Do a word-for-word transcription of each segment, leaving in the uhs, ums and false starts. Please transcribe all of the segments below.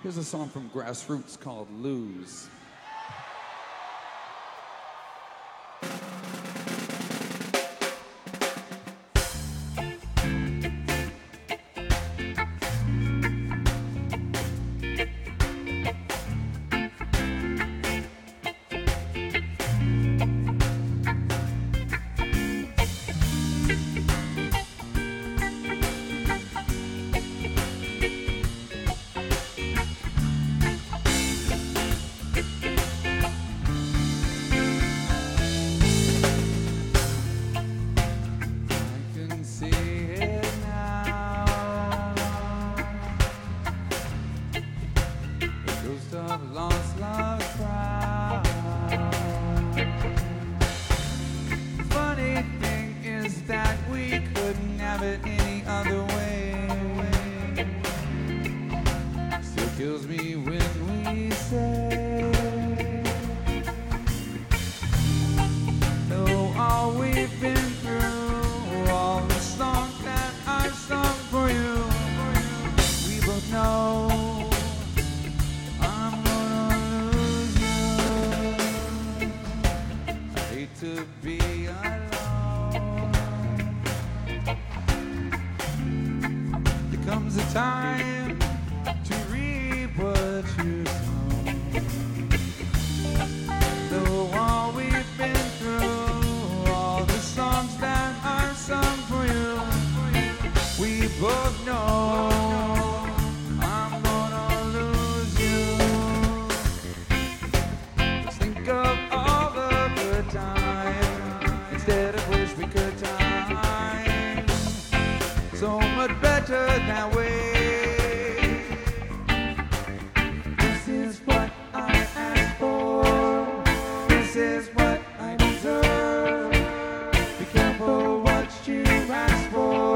Here's a song from Grassroots called Lose. Lost love crowd. Funny thing is that we couldn't have it any other way. Still kills me when we say, though all we've been through, all the songs that I've sung for you, we both know to be alone. There comes a time to reap what you sow. Though all we've been through, all the songs that I've sung for you, we both know I'm gonna lose you. Let's think of all the good times instead of wish we could time. So much better that way. This is what I asked for. This is what I deserve. Be careful what you ask for.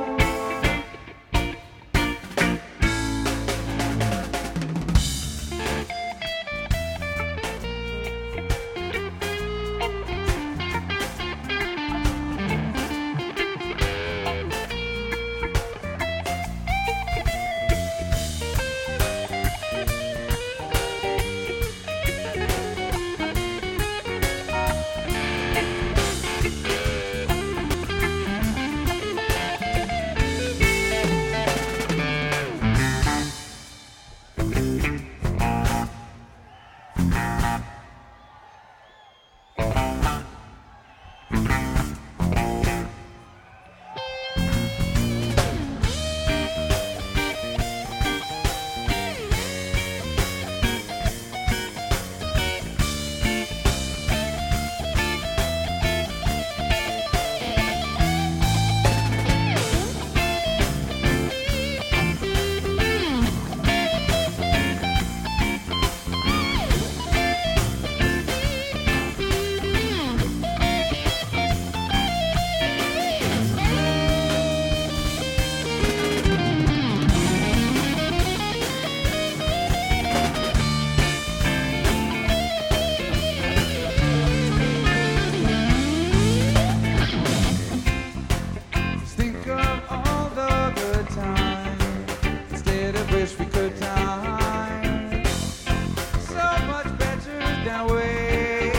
Wish we could time. So much better that way.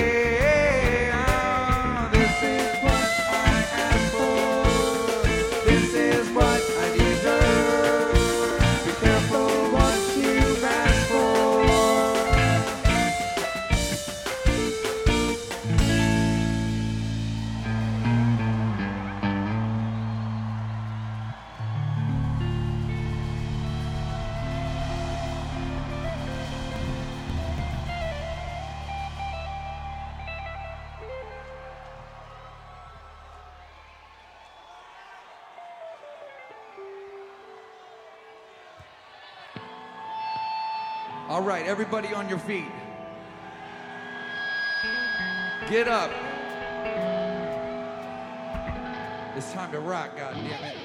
Oh, this is what I asked for. This is what I deserve. Be careful what you ask for. All right, everybody on your feet. Get up. It's time to rock, goddammit.